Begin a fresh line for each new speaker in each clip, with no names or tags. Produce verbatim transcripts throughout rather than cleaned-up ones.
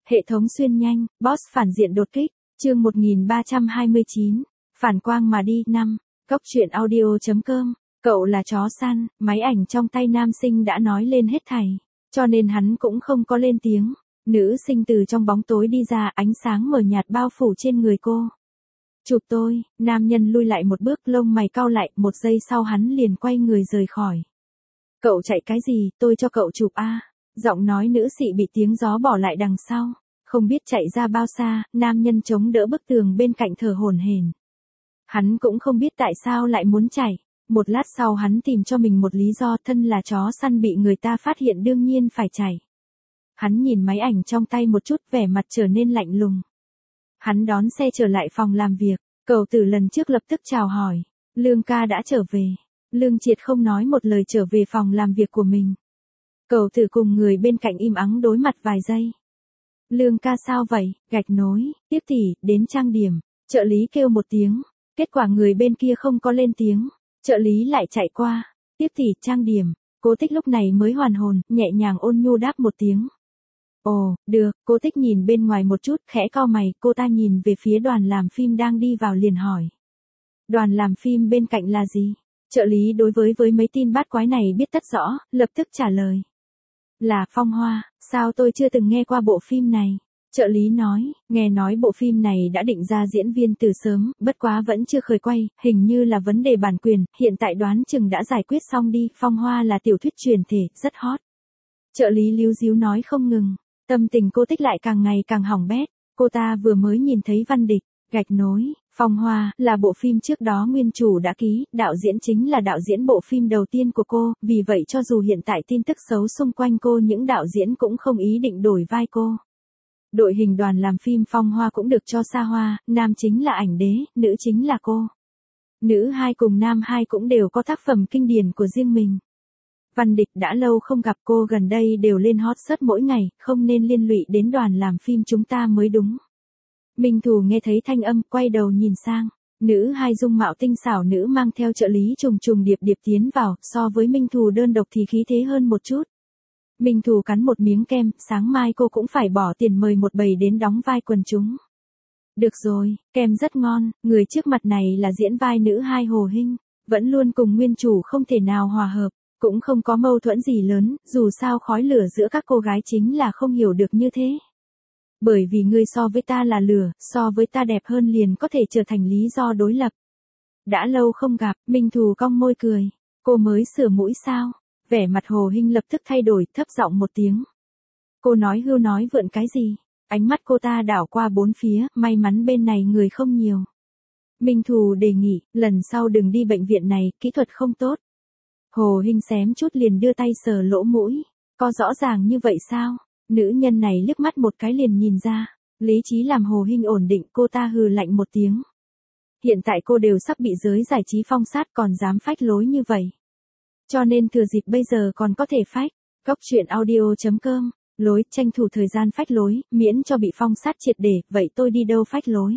Hệ thống xuyên nhanh, boss phản diện đột kích, chương một nghìn ba trăm hai mươi chín, phản quang mà đi, năm, cốc truyện audio chấm com, cậu là chó săn, máy ảnh trong tay nam sinh đã nói lên hết thảy, cho nên hắn cũng không có lên tiếng. Nữ sinh từ trong bóng tối đi ra, ánh sáng mờ nhạt bao phủ trên người cô. Chụp tôi, nam nhân lui lại một bước, lông mày cau lại, một giây sau hắn liền quay người rời khỏi. Cậu chạy cái gì, tôi cho cậu chụp a. Giọng nói nữ sĩ bị tiếng gió bỏ lại đằng sau, không biết chạy ra bao xa, nam nhân chống đỡ bức tường bên cạnh thở hổn hển. Hắn cũng không biết tại sao lại muốn chạy, một lát sau hắn tìm cho mình một lý do, thân là chó săn bị người ta phát hiện đương nhiên phải chạy. Hắn nhìn máy ảnh trong tay một chút, vẻ mặt trở nên lạnh lùng. Hắn đón xe trở lại phòng làm việc, cậu từ lần trước lập tức chào hỏi, Lương ca đã trở về. Lương Triệt không nói một lời trở về phòng làm việc của mình. Cậu tử cùng người bên cạnh im ắng đối mặt vài giây. Lương ca sao vậy, gạch nối, tiếp tỷ, đến trang điểm, trợ lý kêu một tiếng, kết quả người bên kia không có lên tiếng, trợ lý lại chạy qua, tiếp tỷ, trang điểm, Cố Tích lúc này mới hoàn hồn, nhẹ nhàng ôn nhu đáp một tiếng. Ồ, được, Cố Tích nhìn bên ngoài một chút, khẽ cau mày, cô ta nhìn về phía đoàn làm phim đang đi vào liền hỏi. Đoàn làm phim bên cạnh là gì? Trợ lý đối với với mấy tin bát quái này biết tất rõ, lập tức trả lời. Là Phong Hoa, sao tôi chưa từng nghe qua bộ phim này? Trợ lý nói, nghe nói bộ phim này đã định ra diễn viên từ sớm, bất quá vẫn chưa khởi quay, hình như là vấn đề bản quyền, hiện tại đoán chừng đã giải quyết xong đi, Phong Hoa là tiểu thuyết truyền thể, rất hot. Trợ lý líu díu nói không ngừng, tâm tình Cố Tích lại càng ngày càng hỏng bét, cô ta vừa mới nhìn thấy Văn Địch, gạch nối, Phong Hoa là bộ phim trước đó nguyên chủ đã ký, đạo diễn chính là đạo diễn bộ phim đầu tiên của cô, vì vậy cho dù hiện tại tin tức xấu xung quanh cô những đạo diễn cũng không ý định đổi vai cô. Đội hình đoàn làm phim Phong Hoa cũng được cho xa hoa, nam chính là Ảnh Đế, nữ chính là cô. Nữ hai cùng nam hai cũng đều có tác phẩm kinh điển của riêng mình. Văn Địch đã lâu không gặp cô, gần đây đều lên hot search mỗi ngày, không nên liên lụy đến đoàn làm phim chúng ta mới đúng. Minh Thù nghe thấy thanh âm, quay đầu nhìn sang, nữ hai dung mạo tinh xảo nữ mang theo trợ lý trùng trùng điệp điệp tiến vào, so với Minh Thù đơn độc thì khí thế hơn một chút. Minh Thù cắn một miếng kem, sáng mai cô cũng phải bỏ tiền mời một bầy đến đóng vai quần chúng. Được rồi, kem rất ngon, người trước mặt này là diễn vai nữ hai Hồ Hinh, vẫn luôn cùng nguyên chủ không thể nào hòa hợp, cũng không có mâu thuẫn gì lớn, dù sao khói lửa giữa các cô gái chính là không hiểu được như thế. Bởi vì ngươi so với ta là lửa, so với ta đẹp hơn liền có thể trở thành lý do đối lập. Đã lâu không gặp, Minh Thù cong môi cười, cô mới sửa mũi sao? Vẻ mặt Hồ Hinh lập tức thay đổi, thấp giọng một tiếng. Cô nói hưu nói vượn cái gì? Ánh mắt cô ta đảo qua bốn phía, may mắn bên này người không nhiều. Minh Thù đề nghị, lần sau đừng đi bệnh viện này, kỹ thuật không tốt. Hồ Hinh xém chút liền đưa tay sờ lỗ mũi, có rõ ràng như vậy sao? Nữ nhân này liếc mắt một cái liền nhìn ra, lý trí làm Hồ Hinh ổn định, cô ta hừ lạnh một tiếng. Hiện tại cô đều sắp bị giới giải trí phong sát còn dám phách lối như vậy. Cho nên thừa dịp bây giờ còn có thể phách, cốc truyện audio chấm com, lối, tranh thủ thời gian phách lối, miễn cho bị phong sát triệt để, vậy tôi đi đâu phách lối.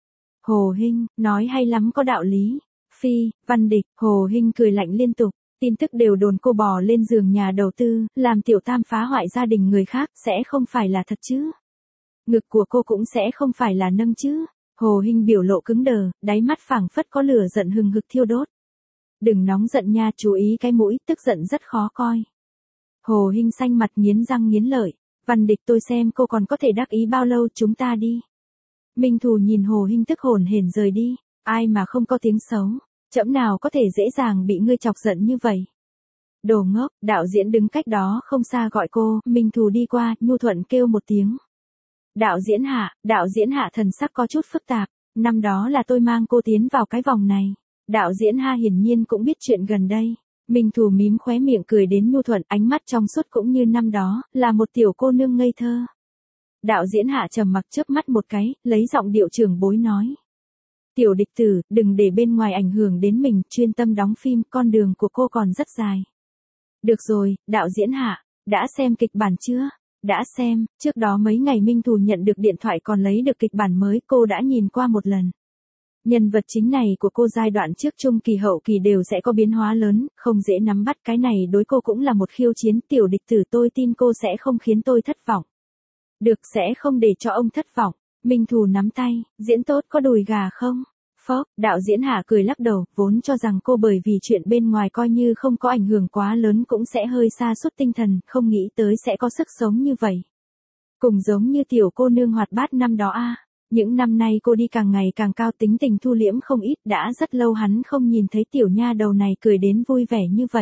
Hồ Hinh, nói hay lắm có đạo lý. Phi, Văn Địch, Hồ Hinh cười lạnh liên tục. Tin tức đều đồn cô bò lên giường nhà đầu tư, làm tiểu tam phá hoại gia đình người khác, sẽ không phải là thật chứ. Ngực của cô cũng sẽ không phải là nâng chứ. Hồ Hinh biểu lộ cứng đờ, đáy mắt phảng phất có lửa giận hừng hực thiêu đốt. Đừng nóng giận nha, chú ý cái mũi, tức giận rất khó coi. Hồ Hinh xanh mặt nghiến răng nghiến lợi, Văn Địch tôi xem cô còn có thể đắc ý bao lâu, chúng ta đi. Minh Thù nhìn Hồ Hinh tức hổn hển rời đi, ai mà không có tiếng xấu. Chẫm nào có thể dễ dàng bị ngươi chọc giận như vậy. Đồ ngốc, đạo diễn đứng cách đó không xa gọi cô, Minh Thù đi qua, nhu thuận kêu một tiếng. Đạo diễn Hạ, đạo diễn Hạ thần sắc có chút phức tạp, năm đó là tôi mang cô tiến vào cái vòng này. Đạo diễn Ha hiển nhiên cũng biết chuyện gần đây. Minh Thù mím khóe miệng cười đến nhu thuận, ánh mắt trong suốt cũng như năm đó, là một tiểu cô nương ngây thơ. Đạo diễn Hạ trầm mặc chớp mắt một cái, lấy giọng điệu trưởng bối nói. Tiểu Địch tử, đừng để bên ngoài ảnh hưởng đến mình, chuyên tâm đóng phim, con đường của cô còn rất dài. Được rồi, đạo diễn Hạ, đã xem kịch bản chưa? Đã xem, trước đó mấy ngày Minh Thù nhận được điện thoại còn lấy được kịch bản mới, cô đã nhìn qua một lần. Nhân vật chính này của cô giai đoạn trước trung kỳ hậu kỳ đều sẽ có biến hóa lớn, không dễ nắm bắt, cái này đối cô cũng là một khiêu chiến. Tiểu Địch tử tôi tin cô sẽ không khiến tôi thất vọng. Được, sẽ không để cho ông thất vọng. Minh Thù nắm tay, diễn tốt có đùi gà không? Phốc, đạo diễn Hạ cười lắc đầu, vốn cho rằng cô bởi vì chuyện bên ngoài coi như không có ảnh hưởng quá lớn cũng sẽ hơi sa sút tinh thần, không nghĩ tới sẽ có sức sống như vậy. Cùng giống như tiểu cô nương hoạt bát năm đó a. Những năm nay cô đi càng ngày càng cao, tính tình thu liễm không ít, đã rất lâu hắn không nhìn thấy tiểu nha đầu này cười đến vui vẻ như vậy.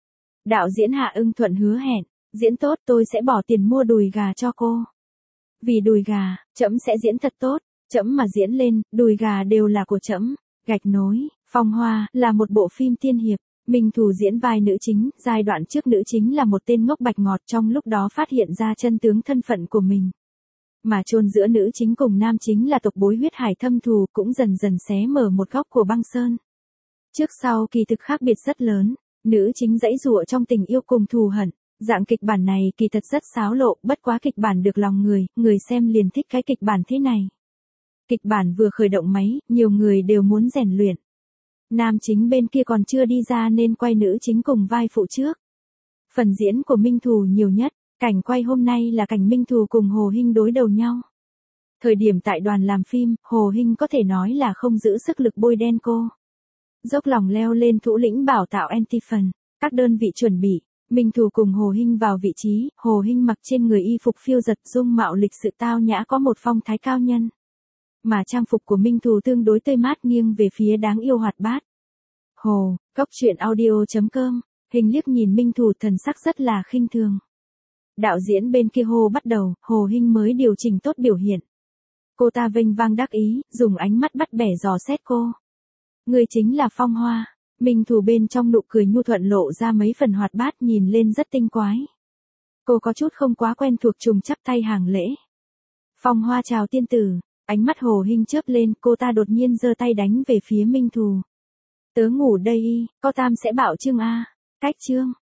Đạo diễn Hạ ưng thuận hứa hẹn, diễn tốt tôi sẽ bỏ tiền mua đùi gà cho cô. Vì đùi gà, trẫm sẽ diễn thật tốt, trẫm mà diễn lên, đùi gà đều là của trẫm. Gạch nối, Phong Hoa là một bộ phim tiên hiệp, Minh Thù diễn vai nữ chính, giai đoạn trước nữ chính là một tên ngốc bạch ngọt, trong lúc đó phát hiện ra chân tướng thân phận của mình. Mà chôn giữa nữ chính cùng nam chính là tộc bối huyết hải thâm thù, cũng dần dần xé mở một góc của băng sơn. Trước sau kỳ thực khác biệt rất lớn, nữ chính dãy dụa trong tình yêu cùng thù hận. Dạng kịch bản này kỳ thật rất xáo lộ, bất quá kịch bản được lòng người, người xem liền thích cái kịch bản thế này. Kịch bản vừa khởi động máy, nhiều người đều muốn rèn luyện. Nam chính bên kia còn chưa đi ra nên quay nữ chính cùng vai phụ trước. Phần diễn của Minh Thù nhiều nhất, cảnh quay hôm nay là cảnh Minh Thù cùng Hồ Hinh đối đầu nhau. Thời điểm tại đoàn làm phim, Hồ Hinh có thể nói là không giữ sức lực bôi đen cô. Dốc lòng leo lên thủ lĩnh bảo tạo anti-fan, các đơn vị chuẩn bị. Minh Thù cùng Hồ Hinh vào vị trí, Hồ Hinh mặc trên người y phục phiêu giật dung mạo lịch sự tao nhã có một phong thái cao nhân. Mà trang phục của Minh Thù tương đối tươi mát nghiêng về phía đáng yêu hoạt bát. Hồ, Cốc Truyện Audio chấm com, Hình liếc nhìn Minh Thù thần sắc rất là khinh thường. Đạo diễn bên kia hô bắt đầu, Hồ Hinh mới điều chỉnh tốt biểu hiện. Cô ta vênh vang đắc ý, dùng ánh mắt bắt bẻ dò xét cô. Người chính là Phong Hoa. Minh Thù bên trong nụ cười nhu thuận lộ ra mấy phần hoạt bát, nhìn lên rất tinh quái. Cô có chút không quá quen thuộc trùng chắp tay hàng lễ. Phong Hoa chào tiên tử, ánh mắt Hồ Hinh chớp lên, cô ta đột nhiên giơ tay đánh về phía Minh Thù. Tớ ngủ đây y, có tam sẽ bảo chương a, cách chương.